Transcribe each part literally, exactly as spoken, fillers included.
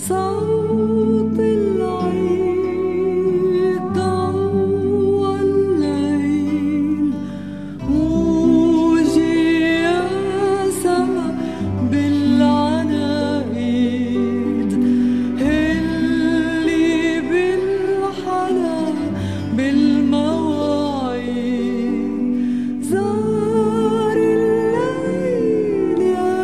صوت العيد ضوى الليل، موجي يا سما بالعناقيد، هلي بالحلا بالمواعيد، زار الليل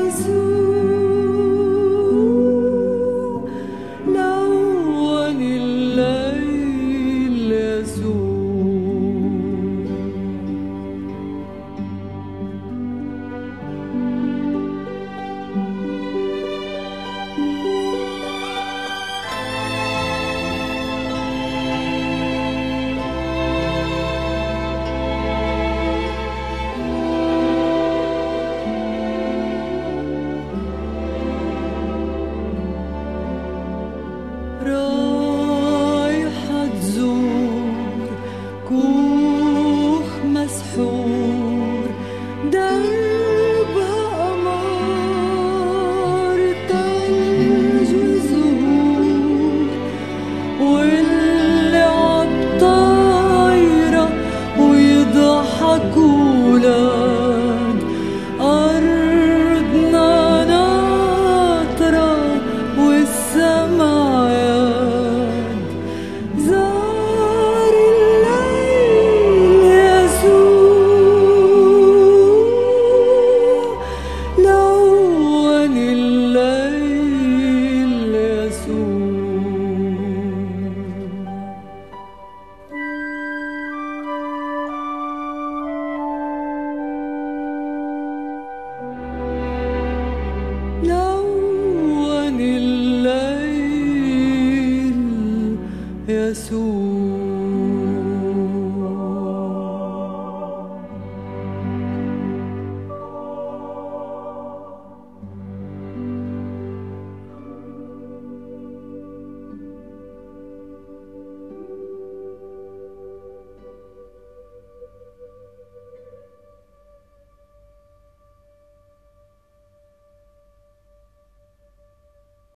يسوع، لون الليل يسوع. رايحة تزور كوخ مسحور، دربها قمر تلج وزهور، واللي عالطايرة ويضحكوا ولاد، أرضنا ناطرة والسما ياد، زار الليل يسوع، لون الليل يسوع. لون الليل يسوع.